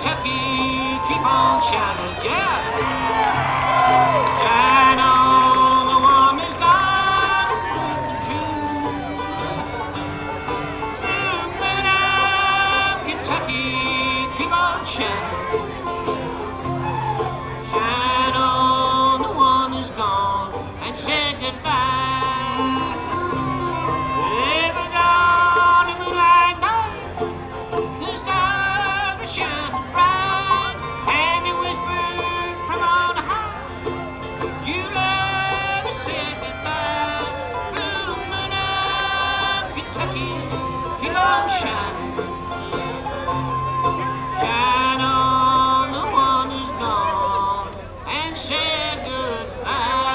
Kentucky, keep on shining, yeah. Shine on, the woman's gone, proving true. Blue moon of Kentucky, keep on shining. Shine on, the woman's gone, and said goodbye. It was on a moonlight night, the stars were shining bright, and they whispered from on high, you love us, said goodbye. Blue moon of Kentucky, keep on shining. Shine on, the one who's gone, and said goodbye.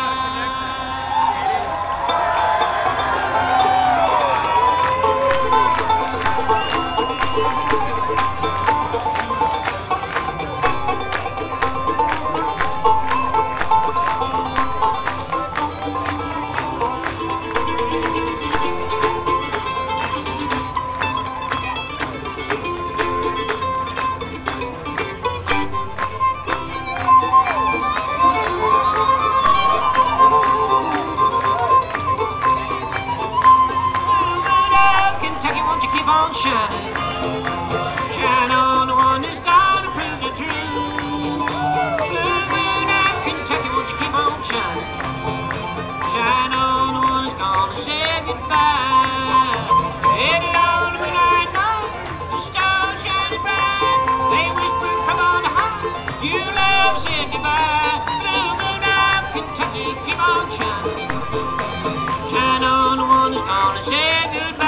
Kentucky, won't you keep on shining? Shine on, the one who's gonna prove it true. Blue moon of Kentucky, won't you keep on shining? Shine on, the one who's gonna say goodbye. Headed on the midnight night, the stars shining bright. They whisper from on high, you love said goodbye. Blue moon of Kentucky, keep on shining. Shine on, the one who's gonna say goodbye.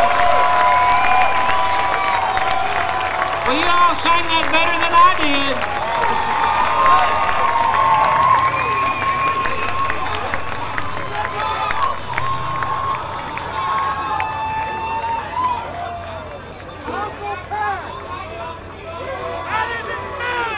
Well, you all sang that better than I did.